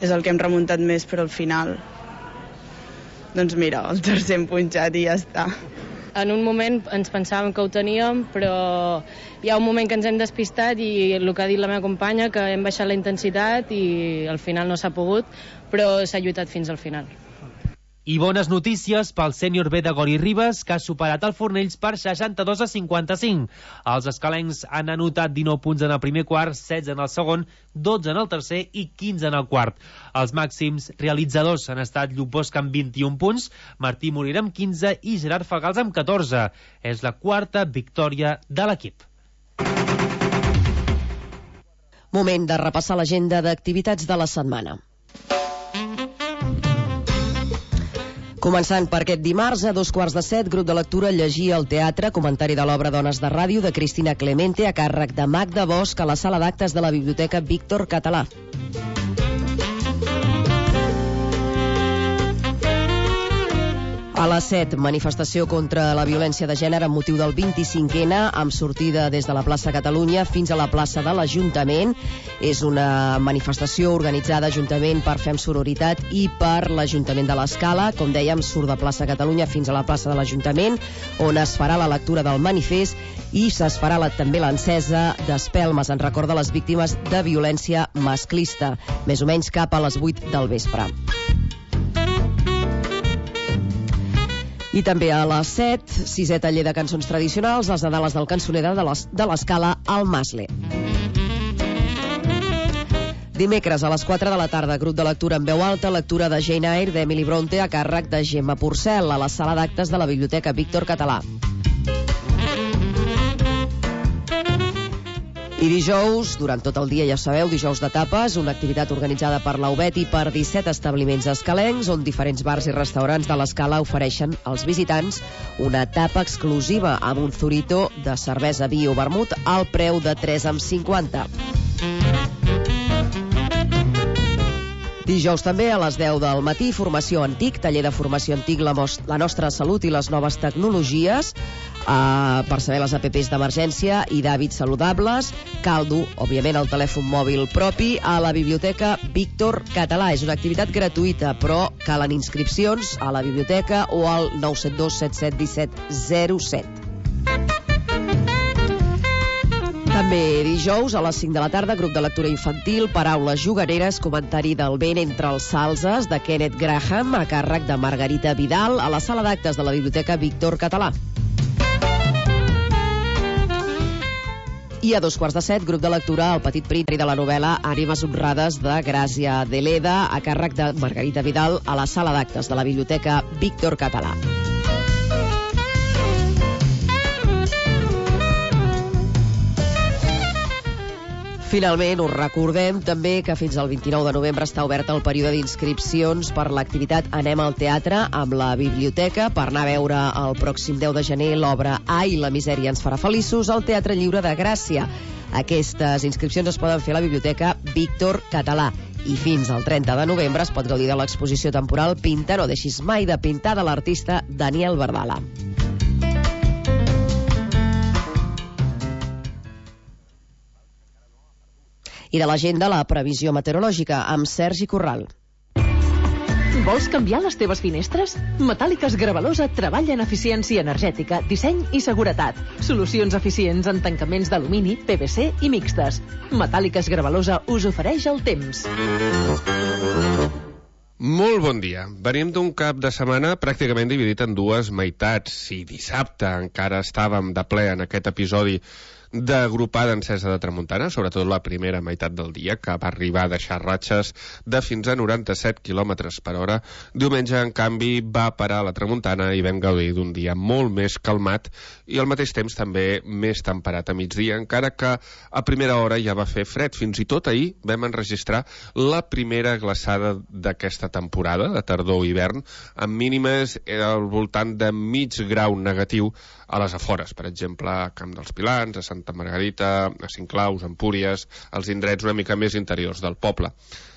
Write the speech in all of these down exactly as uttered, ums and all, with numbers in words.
és el que hem remuntat més, però al final doncs mira, el tercer hem punxat i ja està. En un moment ens pensàvem que ho teníem, però hi ha un moment que ens hem despistat i el que ha dit la meva companya, que hem baixat la intensitat i al final no s'ha pogut, però s'ha lluitat fins al final. I bones notícies pel sènior B de Gori Ribes, que ha superat el Fornells per seixanta-dos a cinquanta-cinc. Els escalencs han anotat dinou punts en el primer quart, setze en el segon, dotze en el tercer i quinze en el quart. Els màxims realitzadors han estat Lluc Bosch amb vint-i-un punts, Martí Morera amb quinze i Gerard Fagals amb catorze. És la quarta victòria de l'equip. Moment de repassar l'agenda d'activitats de la setmana. Començant per aquest dimarts, a dos quarts de set, grup de lectura Llegir al teatre, comentari de l'obra Dones de Ràdio de Cristina Clemente a càrrec de Magda Bosch a la sala d'actes de la Biblioteca Víctor Català. A les set, manifestació contra la violència de gènere amb motiu del vint-i-cinc ena, amb sortida des de la plaça Catalunya fins a la plaça de l'Ajuntament. És una manifestació organitzada juntament per Fem Sororitat i per l'Ajuntament de l'Escala. Com dèiem, surt de plaça Catalunya fins a la plaça de l'Ajuntament, on es farà la lectura del manifest i es farà la, també l'encesa d'espelmes en record de les víctimes de violència masclista, més o menys cap a les vuit del vespre. I també a les set, sisè taller de cançons tradicionals, les Nadales del Cançoner de l'Escala al Masle. Dimecres a les quatre de la tarda, grup de lectura en veu alta, lectura de Jane Eyre d'Emily Bronte a càrrec de Gemma Porcel a la sala d'actes de la Biblioteca Víctor Català. I dijous, durant tot el dia, ja sabeu, dijous de tapes, una activitat organitzada per la U B E T i per disset establiments escalencs, on diferents bars i restaurants de l'Escala ofereixen als visitants una tapa exclusiva amb un zurito de cervesa, vi o vermut al preu de tres coma cinquanta. Dijous també a les deu del matí, formació antic, taller de formació antic, la, la nostra salut i les noves tecnologies, uh, per saber les apps d'emergència i d'hàbits saludables. Cal dur, òbviament, el telèfon mòbil propi a la Biblioteca Víctor Català. És una activitat gratuïta, però calen inscripcions a la biblioteca o al nou set dos set set un set zero set. També dijous, a les cinc de la tarda, grup de lectura infantil, paraules jugareres, comentari del vent entre els salzes de Kenneth Graham a càrrec de Margarita Vidal a la sala d'actes de la Biblioteca Víctor Català. I a dos quarts de set, grup de lectura El Petit Príncipe de la novel·la Ànimes honrades de Gràcia de Leda a càrrec de Margarita Vidal a la sala d'actes de la Biblioteca Víctor Català. Finalment, us recordem també que fins al vint-i-nou de novembre està obert el període d'inscripcions per l'activitat Anem al teatre amb la biblioteca per anar a veure el pròxim deu de gener l'obra Ai, la misèria ens farà feliços al Teatre Lliure de Gràcia. Aquestes inscripcions es poden fer a la Biblioteca Víctor Català i fins al trenta de novembre es pot gaudir de l'exposició temporal Pinta, no deixis mai de pintar, de l'artista Daniel Bardala. I de l'agenda, la previsió meteorològica amb Sergi Corral. Vols canviar les teves finestres? Metàl·liques Gravalosa treballa en eficiència energètica, disseny i seguretat. Solucions eficients en tancaments d'alumini, P V C i mixtes. Metàl·liques Gravalosa us ofereix el temps. Molt bon dia. Venim d'un cap de setmana pràcticament dividit en dues meitats. Si dissabte encara estàvem de ple en aquest episodi d'agrupada encesa de tramuntana, sobretot la primera meitat del dia, que va arribar a deixar ratxes de fins a noranta-set quilòmetres per hora. Diumenge, en canvi, va parar la tramuntana i vam gaudir d'un dia molt més calmat i al mateix temps també més temperat a migdia, encara que a primera hora ja va fer fred. Fins i tot ahir vam enregistrar la primera glaçada d'aquesta temporada, de tardor-hivern, amb mínimes al voltant de mig grau negatiu a les afores, per exemple, a Camp dels Pilans, a Santa Margarita, a Cinclaus, a Empúries, als indrets una mica més interiors del poble.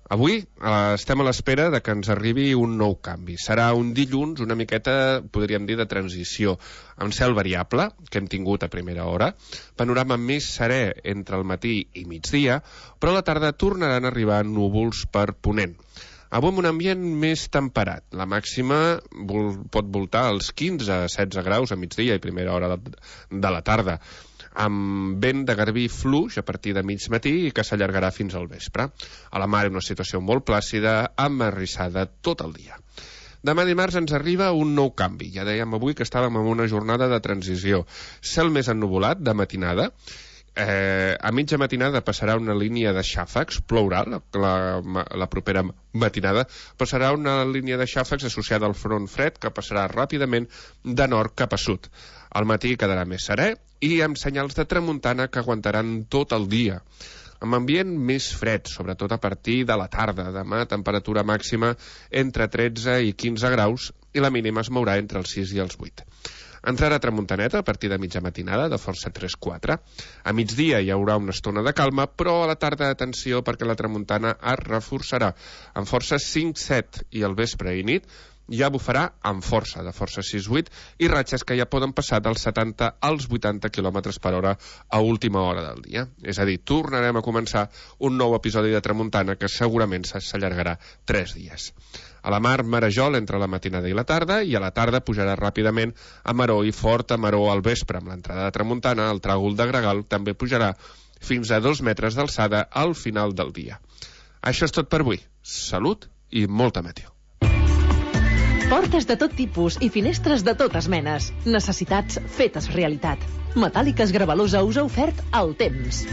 Avui eh, estem a l'espera de que ens arribi un nou canvi. Serà un dilluns una miqueta, podríem dir, de transició, amb cel variable, que hem tingut a primera hora, panorama més serè entre el matí i migdia, però a la tarda tornaran a arribar núvols per ponent. Avui amb un ambient més temperat. La màxima vol, pot voltar als quinze a setze graus a migdia i primera hora de, de la tarda, amb vent de garbí fluix a partir de mig matí i que s'allargarà fins al vespre. A la mar una situació molt plàcida, amb arrissada tot el dia. Demà dimarts ens arriba un nou canvi. Ja dèiem avui que estàvem en una jornada de transició. Cel més ennuvolat de matinada. Eh, a mitja matinada passarà una línia de xàfecs, plourà la, la, la propera matinada, passarà una línia de xàfecs associada al front fred que passarà ràpidament de nord cap a sud. Al matí quedarà més serè i amb senyals de tramuntana que aguantaran tot el dia, amb ambient més fred, sobretot a partir de la tarda. Demà temperatura màxima entre tretze i quinze graus i la mínima es mourà entre els sis i els vuit. Entrarà tramuntaneta a partir de mitja matinada, de força tres quatre. A migdia hi haurà una estona de calma, però a la tarda, atenció, perquè la tramuntana es reforçarà amb força cinc set i al vespre i nit ja bufarà amb força, de força sis vuit, i ratxes que ja poden passar dels setanta als vuitanta quilòmetres per hora a última hora del dia. És a dir, tornarem a començar un nou episodi de tramuntana que segurament s'allargarà tres dies. A la mar, marejol entre la matinada i la tarda, i a la tarda pujarà ràpidament a maró i fort a maró al vespre. Amb l'entrada de tramuntana, el tràgol de Gregal també pujarà fins a dos metres d'alçada al final del dia. Això és tot per avui. Salut i molta meteo. Portes de tot tipus i finestres de totes menes. Necessitats fetes realitat. Metàl·liques Gravalosa us ha ofert el temps.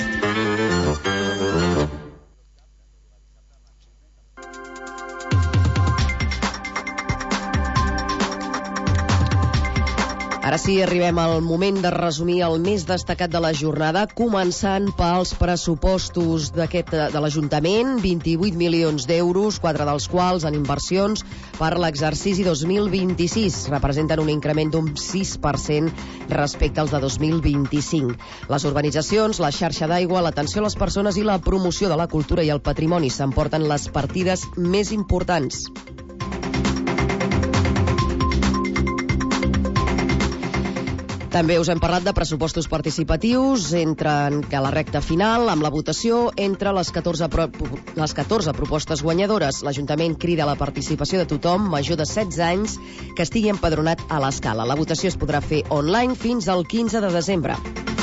Ara sí, arribem al moment de resumir el més destacat de la jornada, començant pels pressupostos d'aquest de l'Ajuntament, vint-i-vuit milions d'euros, quatre dels quals en inversions per l'exercici dos mil vint-i-sis. Representen un increment d'un sis per cent respecte als de dos mil vint-i-cinc. Les urbanitzacions, la xarxa d'aigua, l'atenció a les persones i la promoció de la cultura i el patrimoni s'emporten les partides més importants. També us hem parlat de pressupostos participatius, entren a la recta final amb la votació entre les catorze, pro... les catorze propostes guanyadores. L'Ajuntament crida a la participació de tothom major de setze anys que estigui empadronat a l'escala. La votació es podrà fer online fins al quinze de desembre.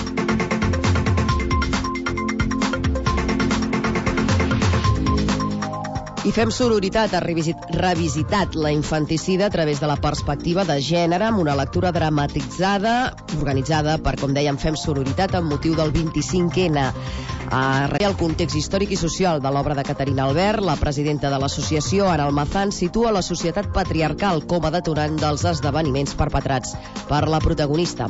I fem sororitat, ha revisitat la infanticida a través de la perspectiva de gènere amb una lectura dramatitzada, organitzada per, com dèiem, Fem sororitat amb motiu del vint-i-cinc ena. A el context històric i social de l'obra de Caterina Albert, la presidenta de l'associació, Ana Almazán, situa la societat patriarcal com a detonant dels esdeveniments perpetrats per la protagonista.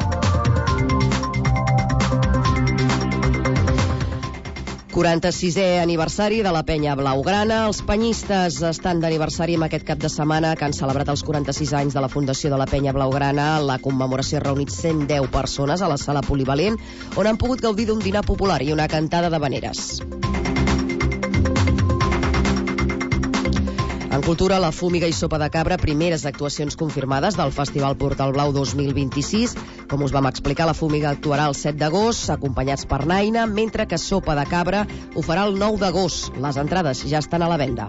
quaranta-sisè aniversari de la penya blaugrana. Els penyistes estan d'aniversari amb aquest cap de setmana que han celebrat els quaranta-sis anys de la fundació de la penya blaugrana. La commemoració ha reunit cent deu persones a la sala polivalent, on han pogut gaudir d'un dinar popular i una cantada d'havaneres. En cultura, la Fúmiga i Sopa de Cabra, primeres actuacions confirmades del Festival Portal Blau dos mil vint-i-sis. Com us vam explicar, la Fúmiga actuarà el set d'agost, acompanyats per Naina, mentre que Sopa de Cabra ho farà el nou d'agost. Les entrades ja estan a la venda.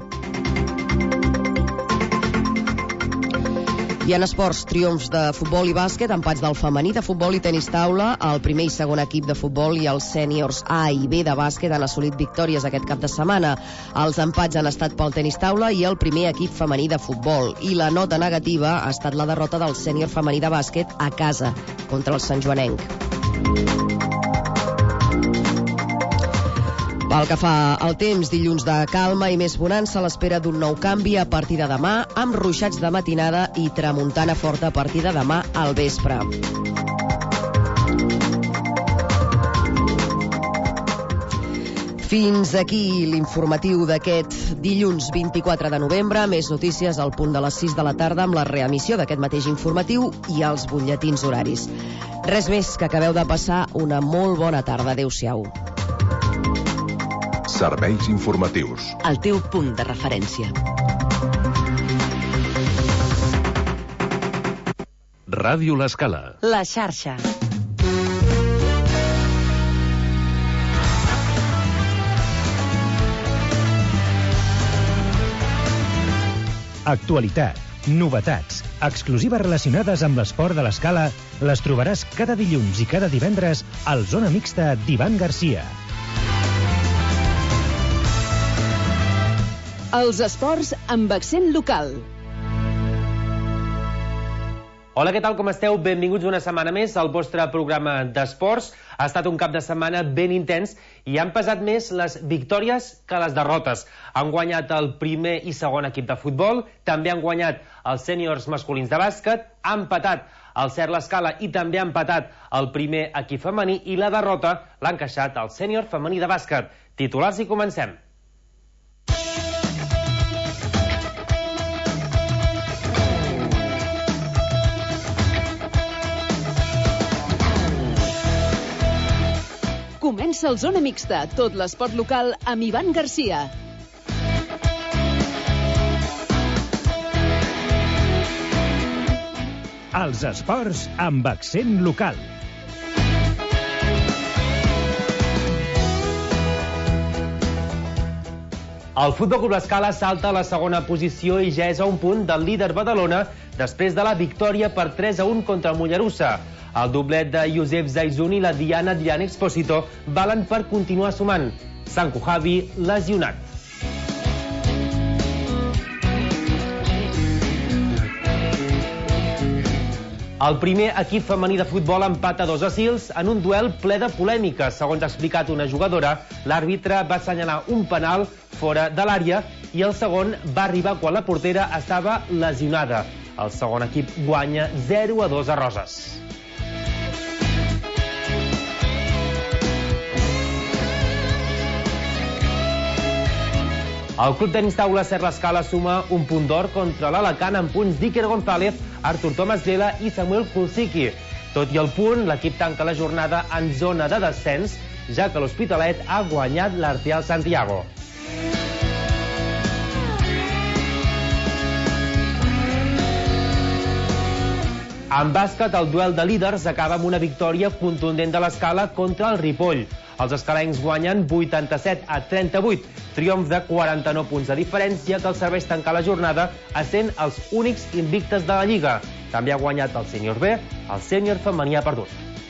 I en esports, triomfs de futbol i bàsquet, empats del femení de futbol i tenis taula, el primer i segon equip de futbol i els sèniors A i B de bàsquet han assolit victòries aquest cap de setmana. Els empats han estat pel tenis taula i el primer equip femení de futbol. I la nota negativa ha estat la derrota del sènior femení de bàsquet a casa contra el santjoanenc. Pel que fa al temps, dilluns de calma i més bonança a l'espera d'un nou canvi a partir de demà, amb ruixats de matinada i tramuntana forta a partir de demà al vespre. Fins aquí l'informatiu d'aquest dilluns vint-i-quatre de novembre. Més notícies al punt de les sis de la tarda amb la reemissió d'aquest mateix informatiu i els butlletins horaris. Res més, que acabeu de passar una molt bona tarda. Adéu-siau. Serveis informatius. El teu punt de referència. Ràdio L'Escala. La xarxa. Actualitat, novetats, exclusives relacionades amb l'esport de l'Escala les trobaràs cada dilluns i cada divendres al Zona Mixta d'Ivan Garcia. Els esports amb accent local. Hola, què tal, com esteu? Benvinguts una setmana més al vostre programa d'esports. Ha estat un cap de setmana ben intens i han pesat més les victòries que les derrotes. Han guanyat el primer i segon equip de futbol, també han guanyat els sèniors masculins de bàsquet, han empatat el C E R L'Escala i també ha empatat el primer equip femení i la derrota l'ha encaixat el sènior femení de bàsquet. Titulars i comencem. Comença el Zona Mixta, tot l'esport local amb Ivan Garcia. Els esports amb accent local. El Futbol Club L'Escala salta a la segona posició i ja és a un punt del líder Badalona després de la victòria per tres a un contra el Mollerussa. El doblet de Josep Zaizun i la Diana Diana Exposito valen per continuar sumant. Sanku Javi, lesionat. El primer equip femení de futbol empata dos a Sils en un duel ple de polèmica. Segons ha explicat una jugadora, l'àrbitre va assenyalar un penal fora de l'àrea i el segon va arribar quan la portera estava lesionada. El segon equip guanya zero a dos a Roses. El club tenis taula C E R L'Escala suma un punt d'or contra l'Alacant amb punts d'Iker González, Artur Tomàs Vela i Samuel Kulsiki. Tot i el punt, l'equip tanca la jornada en zona de descens, ja que l'Hospitalet ha guanyat l'Artial Santiago. En bàsquet, el duel de líders acaba amb una victòria contundent de l'Escala contra el Ripoll. Els escalencs guanyen vuitanta-set a trenta-vuit, triomf de quaranta-nou punts de diferència que els serveix tancar la jornada essent els únics invictes de la Lliga. També ha guanyat el sènior B, el sènior femení ha perdut.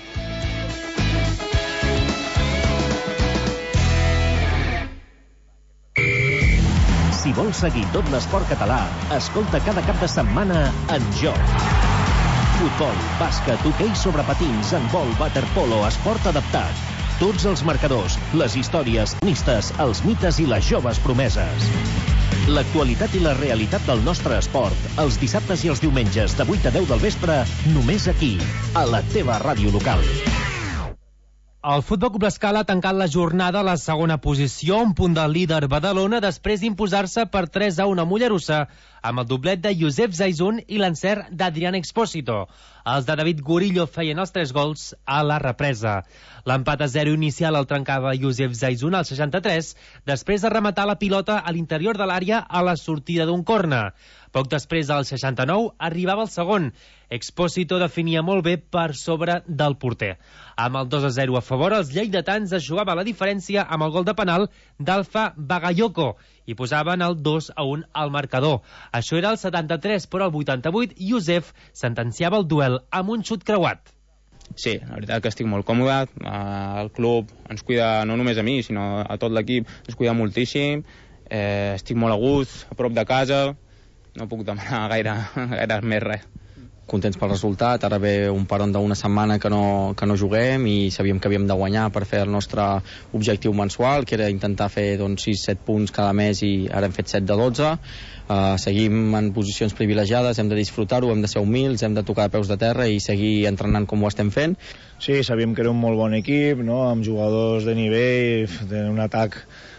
Si vols seguir tot l'esport català, escolta cada cap de setmana En Joc. Futbol, bàsquet, hoquei sobre patins, handbol, waterpolo, esport adaptat. Tots els marcadors, les històries, nistes, els mites i les joves promeses. L'actualitat i la realitat del nostre esport, els dissabtes i els diumenges de vuit a deu del vespre, només aquí, a la teva ràdio local. El Futbol Club L'Escala ha tancat la jornada a la segona posició, un punt del líder Badalona, després d'imposar-se per tres a un a Mollerussa, amb el doblet de Josep Zaizun i l'encert d'Adrián Expósito. Els de David Gurillo feien els tres gols a la represa. L'empat a zero inicial el trencava Josep Zaizun al seixanta-tres, després de rematar la pilota a l'interior de l'àrea a la sortida d'un corna. Poc després, al seixanta-nou, arribava el segon. Expósito definia molt bé per sobre del porter. Amb el dos a zero a favor, els lleidatans es jugava la diferència amb el gol de penal d'Alfa Bagayoko i posaven el dos a un al marcador. Això era el setanta-tres, però al vuitanta-vuit, Josef sentenciava el duel amb un xut creuat. Sí, la veritat que estic molt còmode. El club ens cuida, no només a mi, sinó a tot l'equip, ens cuida moltíssim. Eh, estic molt a gust, a prop de casa. No puc demanar gaire, gaire més res. Contents pel resultat, ara ve un peron d'una setmana que no, que no juguem i sabíem que havíem de guanyar per fer el nostre objectiu mensual, que era intentar fer doncs, sis set punts cada mes i ara hem fet set de dotze. Uh, seguim en posicions privilegiades, hem de disfrutar-ho, hem de ser humils, hem de tocar de peus de terra i seguir entrenant com ho estem fent. Sí, sabíem que era un molt bon equip, no? Amb jugadors de nivell, un atac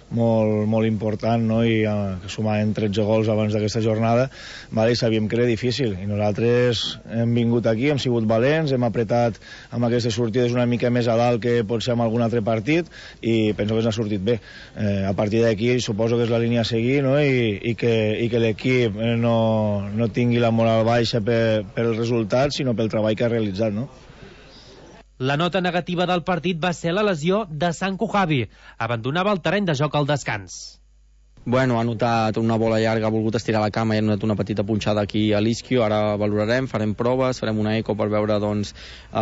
molt, molt important, no? I uh, sumàvem tretze gols abans d'aquesta jornada, vale? I sabíem que era difícil, i nosaltres hem vingut aquí, hem sigut valents, hem apretat amb aquestes sortides una mica més a dalt que pot ser en algun altre partit, i penso que ens ha sortit bé. Eh, a partir d'aquí suposo que és la línia a seguir, no? I, i que, i que l'equip no, no tingui la moral baixa per, per el resultat, sinó pel treball que ha realitzat, no? La nota negativa del partit va ser la lesió de Sanko Javi. Abandonava el terreny de joc al descans. Bueno, ha notat una bola llarga, ha volgut estirar la cama i ha notat una petita punxada aquí a l'isquio. Ara valorarem, farem proves, farem una eco per veure doncs, eh,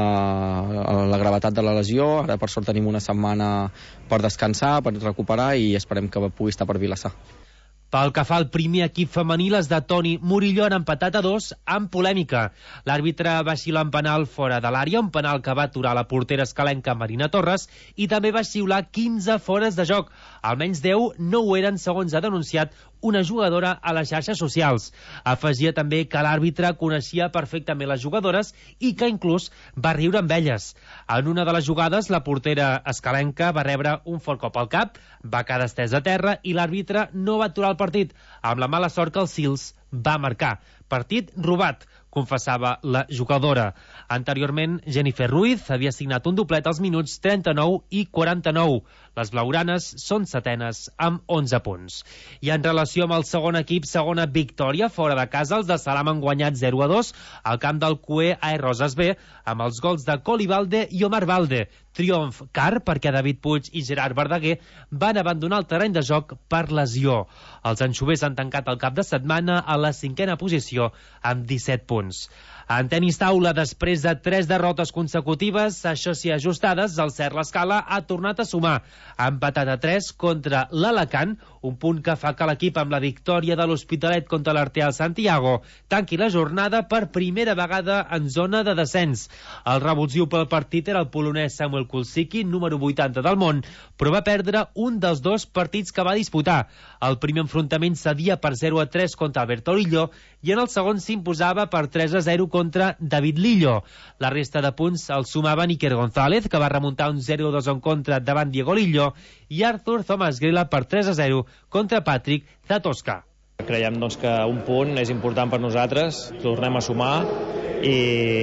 la gravetat de la lesió. Ara per sort tenim una setmana per descansar, per recuperar, i esperem que pugui estar per Vilassar. Pel que fa al primer equip femení, les de Toni Murillo han empatat a dos amb polèmica. L'àrbitre va xiular en penal fora de l'àrea, un penal que va aturar la portera escalenca Marina Torres, i també va xiular quinze fores de joc. Almenys deu no ho eren, segons ha denunciat una jugadora a les xarxes socials. Afegia també que l'àrbitre coneixia perfectament les jugadores i que inclús va riure amb elles. En una de les jugades, la portera escalenca va rebre un fort cop al cap, va quedar estès a terra i l'àrbitre no va aturar el partit, amb la mala sort que el Sils va marcar. Partit robat, confessava la jugadora. Anteriorment, Jennifer Ruiz havia signat un doblet als minuts trenta-nou i quaranta-nou. Les blaugranes són setenes amb onze punts. I en relació amb el segon equip, segona victòria fora de casa, els de Salam han guanyat zero a dos al camp del Cue A E Roses B, amb els gols de Colibalde i Omar Valde. Triomf car perquè David Puig i Gerard Verdaguer van abandonar el terreny de joc per lesió. Els anxovers han tancat el cap de setmana a la cinquena posició amb disset punts. En tenis taula, després de tres derrotes consecutives, això sí ajustades, el Cert l'Escala ha tornat a sumar. Ha empatat a tres contra l'Alacant, un punt que fa que l'equip amb la victòria de l'Hospitalet contra l'Arteal Santiago tanqui la jornada per primera vegada en zona de descens. El revulsiu pel partit era el polonès Samuel Kulsicki, número vuitanta del món, però va perdre un dels dos partits que va disputar. El primer enfrontament cedia per zero a tres contra Alberto Lillo i en el segon s'imposava per tres a zero contra David Lillo. La resta de punts el sumaven Iker González, que va remuntar un zero a dos en contra davant Diego Lillo, i Arthur Thomas Grela per tres a zero contra Patrick Zatosca. Creiem doncs, que un punt és important per nosaltres, tornem a sumar i,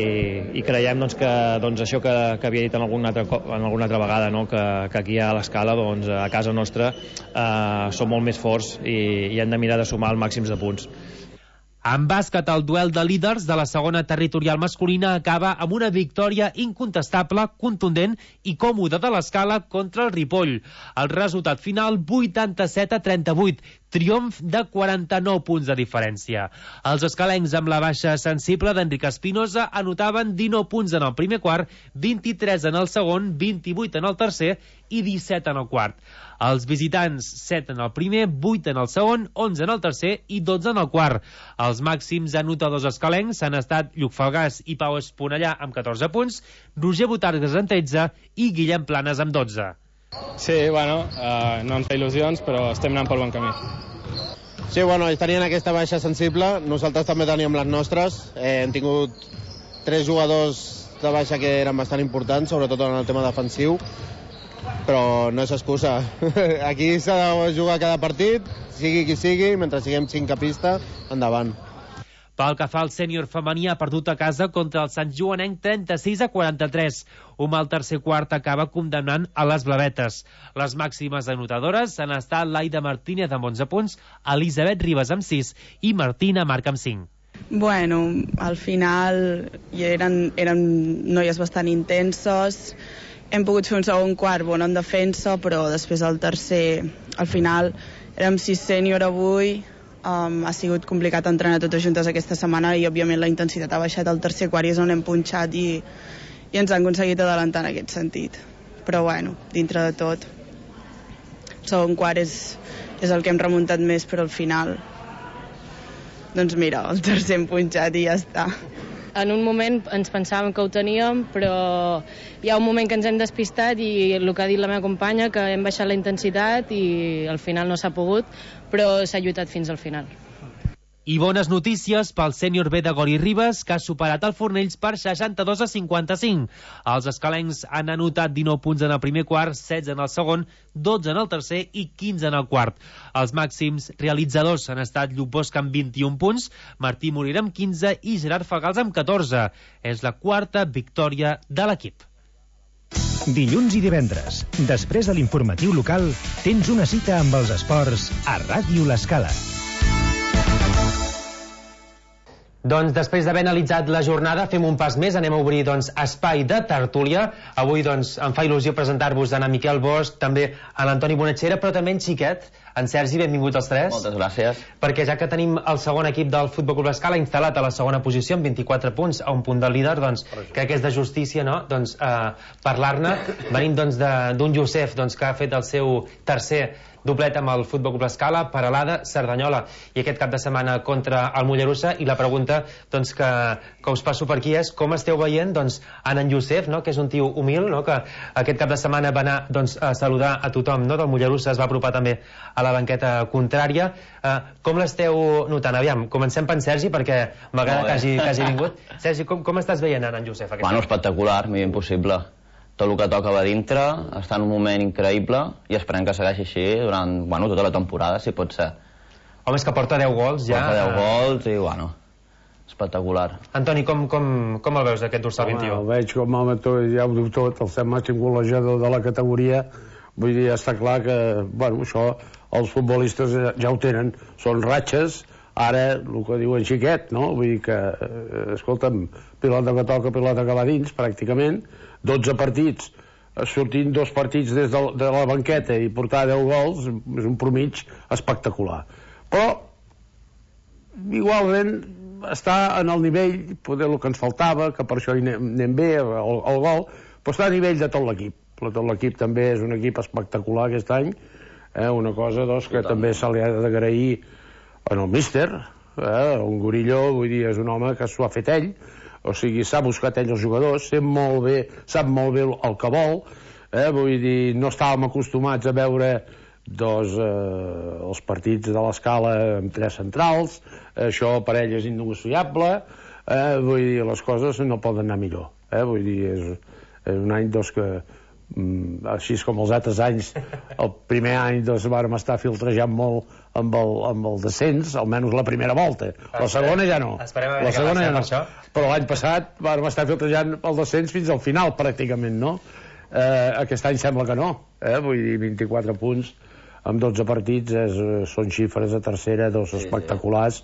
i creiem doncs, que doncs, això que, que havia dit en alguna altra, en alguna altra vegada, no? que, que aquí a l'Escala, doncs, a casa nostra, eh, som molt més forts i, i hem de mirar de sumar els màxims de punts. En bàsquet, el duel de líders de la segona territorial masculina acaba amb una victòria incontestable, contundent i còmoda de l'Escala contra el Ripoll. El resultat final, vuitanta-set a trenta-vuit, triomf de quaranta-nou punts de diferència. Els escalencs amb la baixa sensible d'Enric Espinosa anotaven dinou punts en el primer quart, vint-i-tres en el segon, vint-i-vuit en el tercer i disset en el quart. Els visitants, set en el primer, vuit en el segon, onze en el tercer i dotze en el quart. Els màxims anotadors escalencs han estat Lluc Falgàs i Pau Esponellà amb catorze punts, Roger Botargues amb tretze i Guillem Planes amb dotze. Sí, bueno, eh, no ens fa il·lusions, però estem anant pel bon camí. Sí, bueno, ells tenien aquesta baixa sensible, nosaltres també teníem les nostres. Eh, hem tingut tres jugadors de baixa que eren bastant importants, sobretot en el tema defensiu, però no és excusa. Aquí s'ha de jugar cada partit, sigui qui sigui, mentre siguem cinc a pista, endavant. Pel que fa al sènior femení, ha perdut a casa contra el Sant Joanenc trenta-sis a quaranta-tres. Un mal tercer quart acaba condemnant a les blavetes. Les màximes anotadores han estat Laida Martínez amb onze punts, Elisabet Ribas amb sis i Martina Marc amb cinc. Bueno, al final eren, eren noies bastant intensos. Hem pogut fer un segon quart bon en defensa, però després el tercer, al final, érem sis sènior avui. Um, ha sigut complicat entrenar totes juntes aquesta setmana i òbviament la intensitat ha baixat al tercer quart i és on hem punxat i, i ens han aconseguit adelantar en aquest sentit, però bueno, dintre de tot el segon quart és, és el que hem remuntat més, però al final doncs mira, el tercer hem punxat i ja està. En un moment ens pensàvem que ho teníem, però hi ha un moment que ens hem despistat i el que ha dit la meva companya, que hem baixat la intensitat i al final no s'ha pogut, però s'ha lluitat fins al final. I bones notícies pel sènior B de Gori Ribes, que ha superat el Fornells per seixanta-dos a cinquanta-cinc. Els escalencs han anotat dinou punts en el primer quart, setze en el segon, dotze en el tercer i quinze en el quart. Els màxims realitzadors han estat Lluc Bosch amb vint-i-un punts, Martí Morera amb quinze i Gerard Fagals amb catorze. És la quarta victòria de l'equip. Dilluns i divendres, després de l'informatiu local, tens una cita amb els esports a Ràdio L'Escala. Doncs després d'haver analitzat la jornada, fem un pas més, anem a obrir doncs, espai de tertúlia. Avui doncs, em fa il·lusió presentar-vos en Miquel Bosch, també a l'Antoni Bonatxera, però també en Xiquet, en Sergi, benvinguts els tres. Moltes gràcies. Perquè ja que tenim el segon equip del Futbol Club L'Escala instal·lat a la segona posició amb vint-i-quatre punts, a un punt del líder, doncs crec que és de justícia, no?, doncs, eh, parlar-ne. Venim doncs d'un Josep doncs, que ha fet el seu tercer doblet amb el Futbol Club L'Escala, Peralada, Cerdanyola i aquest cap de setmana contra el Mollerussa. I la pregunta doncs, que, que us passo per aquí és com esteu veient doncs, en en Josep, no? Que és un tio humil, no? Que aquest cap de setmana va anar doncs, a saludar a tothom, no? Del Mollerussa, es va apropar també a la banqueta contrària. Eh, com l'esteu notant? Aviam, comencem per en Sergi, perquè m'agrada que hagi, que hagi vingut. Sergi, com, com estàs veient en en Josep? Aquest bueno, espectacular, mi impossible. Tot el que toca va dintre, està en un moment increïble i esperem que segueixi així durant bueno, tota la temporada, si pot ser. Home, és que porta deu gols ja. Porta deu gols i, bueno, espectacular. Antoni, com, com, com el veus, aquest dorsal vint i u? El veig com home, ja ho diu tot, el ser màxim golejador de la categoria. Vull dir, està clar que, bueno, això els futbolistes ja ho tenen, són ratxes. Ara, el que diuen Xiquet, no? Vull dir que, escolta'm, pilota que toca, pilota que va dins, pràcticament, dotze partits, sortint dos partits des de, de la banqueta i portar deu gols, és un promig espectacular. Però, igualment, està en el nivell, poder el que ens faltava, que per això hi anem, anem bé, el, el gol, però està a nivell de tot l'equip. Tot l'equip també és un equip espectacular aquest any, eh? Una cosa doncs, que també se li ha d'agrair en el míster, eh? Un gorilló, vull dir, és un home que s'ho ha fet ell, o sigui, s'ha buscat ell els jugadors, sap molt bé, sap molt bé el que vol, eh? Vull dir, no estàvem acostumats a veure doncs, eh, els partits de l'Escala amb tres centrals, això per ell és innegociable, eh? Vull dir, les coses no poden anar millor, eh? Vull dir, és, és un any doncs, que Mm, així com els altres anys, el primer any doncs, vàrem estar filtrejant molt amb el, amb el descens, almenys la primera volta, la segona ja no, la segona ja no, però l'any passat vàrem estar filtrejant el descens fins al final pràcticament, no? Eh, aquest any sembla que no, eh? Vull dir, vint-i-quatre punts amb dotze partits és, són xifres de tercera, dos espectaculars,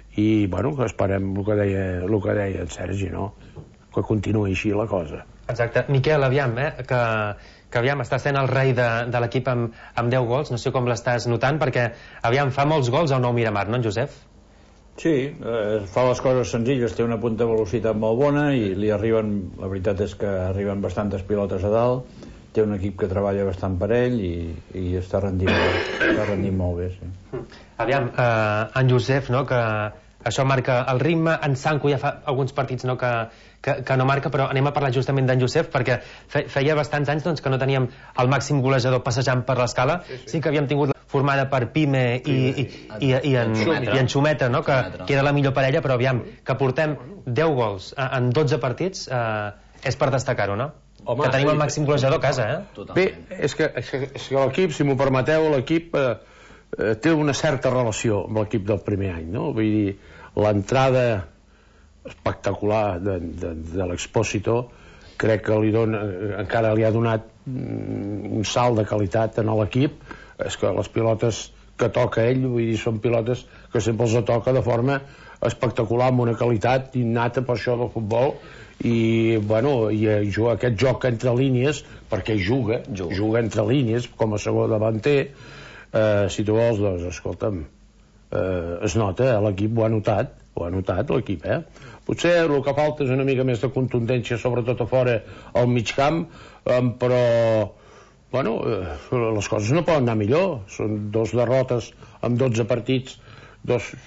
i bueno, esperem el que deia, el que deia en Sergi, no? Que continuï així la cosa. Exacte. Miquel, aviam, eh, que, que aviam, estàs sent el rei de, de l'equip amb, amb deu gols, no sé com l'estàs notant, perquè aviam, fa molts gols al Nou Miramar, no, en Josep? Sí, eh, fa les coses senzilles, té una punta de velocitat molt bona i li arriben, la veritat és que arriben bastantes pilotes a dalt, té un equip que treballa bastant per ell i, i està rendint, està rendint molt bé, sí. Aviam, eh, en Josep, no, que això marca el ritme, en Sanco ja fa alguns partits no, que, que, que no marca, però anem a parlar justament d'en Josep, perquè fe, feia bastants anys doncs, que no teníem el màxim golejador passejant per l'Escala, sí, sí. Sí que havíem tingut formada per Pime i, i, i, i, en, i en Xumetra, no? que, que era la millor parella, però aviam, que portem deu gols en dotze partits, eh, és per destacar-ho, no? Home, que tenim el màxim golejador a casa, eh? Bé, és que, és que, és que l'equip, si m'ho permeteu, l'equip eh, eh, té una certa relació amb l'equip del primer any, no? Vull dir, l'entrada espectacular de, de, de l'Expósito crec que li dona, encara li ha donat un salt de qualitat en l'equip. És que les pilotes que toca ell, vull dir, són pilotes que sempre els toca de forma espectacular, amb una qualitat innata per això del futbol, i bueno, i juga aquest joc entre línies, perquè juga, juga, juga entre línies com a segon davanter, eh, si tu vols, doncs, escolta'm, eh, es nota, eh, l'equip ho ha notat, ho ha notat l'equip, eh? Potser el que falta és una mica més de contundència, sobretot a fora al mig camp, eh, però bueno, eh, les coses no poden anar millor, són dos derrotes amb dotze partits, dos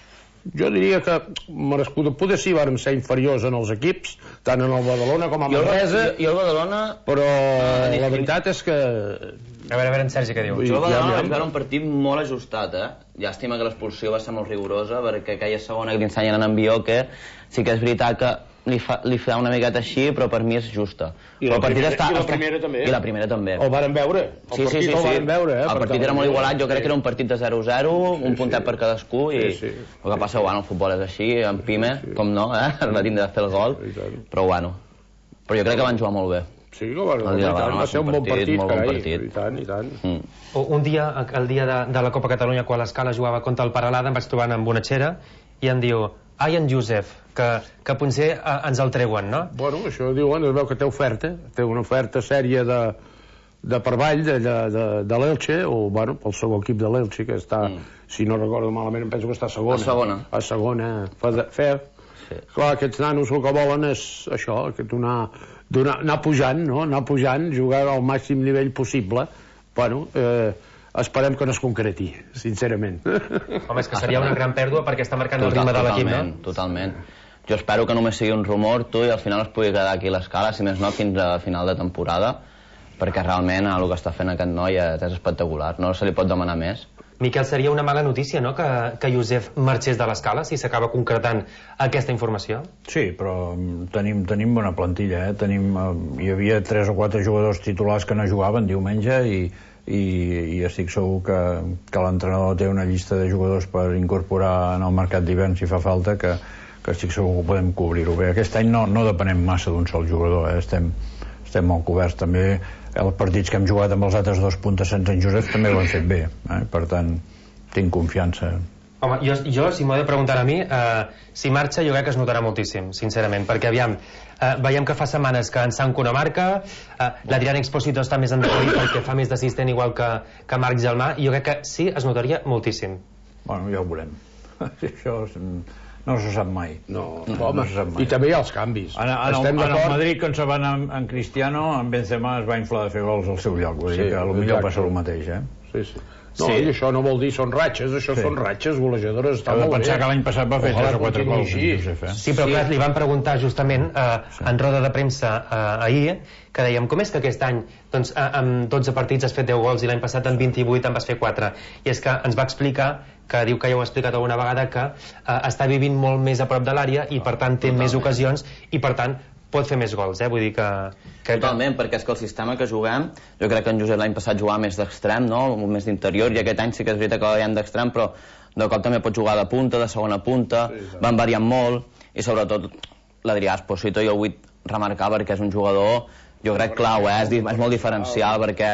jo diria que merescut, poder sí vàrem ser inferiors en els equips, tant en el Badalona com a Manresa, i el Badalona però la veritat és que a veure, a veure en Sergi què diu. Jo el Badalona vaig veure un partit molt ajustat, eh? Llàstima que l'expulsió va ser molt rigorosa, perquè aquella segona que li ensenyen en Envió, que sí que és veritat que li fa, li fa una miqueta així, però per mi és justa. I la, primera, està, i la està, primera també. I la primera també. El varen veure. El sí, partit sí, sí, el varen sí. veure. Eh, el partit era molt igualat, jo crec que era un partit de zero a zero, un sí, puntet sí. per cadascú, i sí, sí. el que passa, bueno, el futbol és així, en Pime, sí, sí. com no, eh? Va tindre de fer el gol, però bueno. Però jo crec que van jugar molt bé. Sí, que va, va, va, va ser un bon partit, molt carai, bon partit. I tant, i tant. Mm. Un dia, el dia de, de la Copa Catalunya, quan l'Escala jugava contra el Paralada, em vaig trobar amb Bonatxera i em diu, ai, en Josep, que, que potser eh, ens el treuen, no? Bueno, això diuen, es veu que té oferta, té una oferta sèria de, de per avall de, de, de, de l'Elche, o, bueno, pel segon equip de l'Elche, que està, mm. si no recordo malament, em penso que està a segona. A segona. A segona, fer. Sí. Clar, aquests nanos el que volen és això, que donar, donar, anar pujant, no? Anar pujant, jugar al màxim nivell possible. Bueno, eh, esperem que no es concreti, sincerament. Home, és que seria una gran pèrdua perquè està marcant el ritme de l'equip, no? Totalment, jo espero que només sigui un rumor, tu, i al final es pugui quedar aquí a l'Escala, si més no, fins a final de temporada, perquè realment el que està fent aquest noi és espectacular, no se li pot demanar més. Miquel, seria una mala notícia, no?, que, que Josep marxés de l'Escala, si s'acaba concretant aquesta informació? Sí, però tenim, tenim bona plantilla, eh? Tenim, eh, hi havia tres o quatre jugadors titulars que no jugaven diumenge i, i, i estic segur que, que l'entrenador té una llista de jugadors per incorporar en el mercat d'hivern si fa falta, que, que estic segur que podem cobrir-ho bé. Aquest any no, no depenem massa d'un sol jugador, eh? estem, estem molt coberts. També els partits que hem jugat amb els altres dos puntes sense en Josep també ho han fet bé, eh? Per tant, tinc confiança. Home, jo, jo si m'ho he de preguntar a mi, eh, si marxa jo crec que es notarà moltíssim, sincerament, perquè aviam, eh, veiem que fa setmanes que en Sanco no marca, eh, l'Adrián Expósito està més endarrerit perquè fa més d'assistent igual que, que Marc Gelmà, i jo crec que sí, es notaria moltíssim. Bueno, ja ho veurem. Això és... no se sap mai. No, no, home, no se sap mai. I també hi ha els canvis. En, en, el, en el Madrid, quan se va anar en Cristiano, en Benzema es va inflar de fer gols al seu lloc. Vull sí, dir que potser passa el mateix, eh? Sí, sí. No, sí. I això no vol dir són ratxes, això sí. Són ratxes golejadores. Heu de pensar que l'any passat va fer tres o quatre gols. Josep, eh? Sí, però clar, li van preguntar justament eh, sí. en roda de premsa eh, ahir, que dèiem, com és que aquest any doncs, eh, amb dotze partits has fet deu gols i l'any passat en vint-i-vuit en vas fer quatre? I és que ens va explicar, que diu que ja ho ha explicat alguna vegada, que eh, està vivint molt més a prop de l'àrea i per tant té Totalment. més ocasions i per tant pot fer més gols, eh? Vull dir que... que... Totalment, perquè és que el sistema que juguem, jo crec que en Josep l'any passat jugava més d'extrem, no? Més d'interior, i aquest any sí que és veritat que va variant d'extrem, però de cop també pot jugar de punta, de segona punta, sí, sí. van variant molt, i sobretot l'Adrià Esposito jo ho vull remarcar perquè és un jugador, jo crec clau, eh? és, és molt diferencial, perquè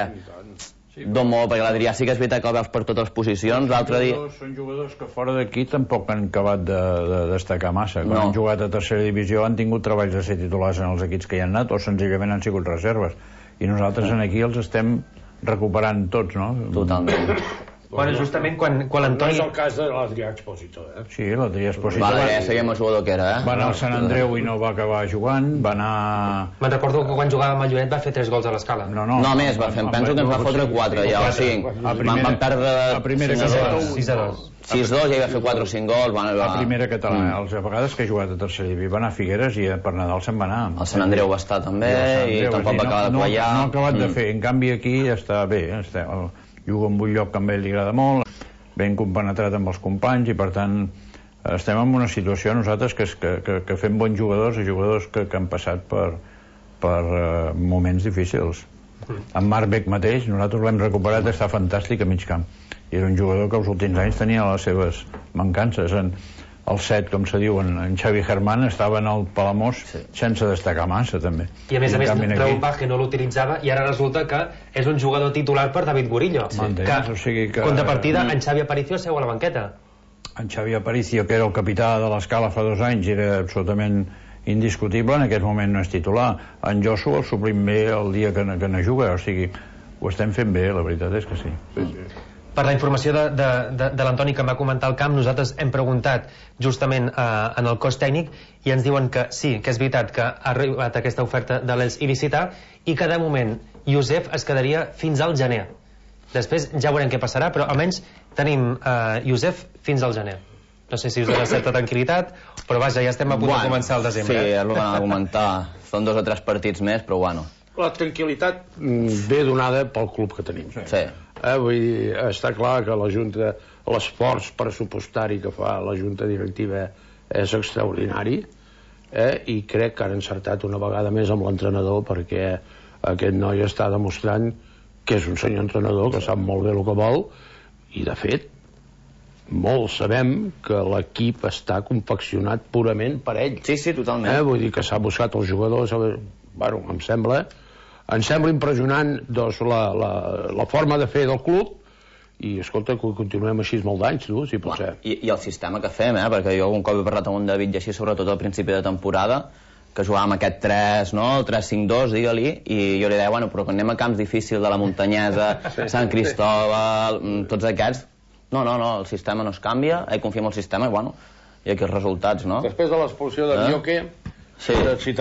sí, don molt, perquè l'Adrià sí que és veritat que el veus per totes les posicions. L'altre dia... Són jugadors que fora d'aquí tampoc han acabat de, de destacar massa. Quan no. han jugat a tercera divisió han tingut treballs de ser titulars en els equips que hi han anat, o senzillament han sigut reserves. I nosaltres en aquí els estem recuperant tots, no? Totalment. Bueno, justament quan, quan l'Antoni... No és el cas de l'Adrià Expósito, eh? Sí, l'Adrià Expósito... Vale, ja sabíem el jugador que era, eh? Va anar al Sant Andreu i no va acabar jugant, va anar... Me'n recordo que quan jugava amb el Lloret va fer tres gols a l'Escala. No, no. No, més, va fer, penso que ens va fotre quatre, ja, o cinc. Van, van perdre... A primera sis a dos. sis a dos, ja hi va fer quatre o cinc gols. Van, va... A primera catalana, mm. a vegades que he jugat a tercera divisió, va anar a Figueres i per Nadal se'n va anar. El Sant Andreu va estar també, i, i tampoc va acabar de quallar. No, no ha acabat mm. de fer, en canvi aquí està bé, està, juga en un lloc que a ell li agrada molt, ben compenetrat amb els companys, i per tant estem en una situació nosaltres que, que, que, que fem bons jugadors i jugadors que, que han passat per, per uh, moments difícils. Mm. En Marc Beck mateix, nosaltres l'hem recuperat, està fantàstic a mig camp, i era un jugador que els últims anys tenia les seves mancances. En el set, com se diu, en, en Xavi Germán estava en el Palamós sí. sense destacar massa també, i a més I a més Raúl Page no l'utilitzava, i ara resulta que és un jugador titular per David Gurillo, sí. que, o sigui que contrapartida mm. en Xavi Aparicio seu a la banqueta. En Xavi Aparicio, que era el capità de l'Escala fa dos anys, era absolutament indiscutible, en aquest moment no és titular. En Josu el suplim bé el dia que, que no juga, o sigui, ho estem fent bé, la veritat és que sí. Sí, sí. Per la informació de, de, de, de l'Antoni que em va comentar al camp, nosaltres hem preguntat justament eh, en el cos tècnic, i ens diuen que sí, que és veritat que ha arribat aquesta oferta de l'Els il·lícita, i que de moment Josep es quedaria fins al gener. Després ja veurem què passarà, però almenys tenim eh, Josep fins al gener. no sé si us dona certa tranquil·litat, però vaja, ja estem a punt bueno, de començar el desembre. Sí, és el que anava a comentar. Són dos o tres partits més, però bueno. La tranquil·litat ve donada pel club que tenim. Sí. Eh, vull dir, està clar que la Junta, l'esforç pressupostari que fa la Junta Directiva és extraordinari, eh, i crec que han encertat una vegada més amb l'entrenador, perquè aquest noi està demostrant que és un senyor entrenador que sap molt bé el que vol, i de fet molts sabem que l'equip està confeccionat purament per ell. Sí, sí, totalment. Eh, vull dir que s'ha buscat els jugadors, bueno, em sembla em sembla impressionant doncs, la, la, la forma de fer del club, i escolta, que continuem així molts anys, tu, si pot ser. I, I el sistema que fem, eh? Perquè jo un cop he parlat amb un David i així, sobretot al principi de temporada, que jugàvem aquest tres, no? El tres cinc dos, digue-li, i jo li deia, bueno, però quan anem a camps difícils de la Muntanyesa, Sant Cristóbal, tots aquests, no, no, no, el sistema no es canvia, ell confia en el sistema i, bueno, i aquí els resultats, no? Després de l'expulsió de Bioque, sí. si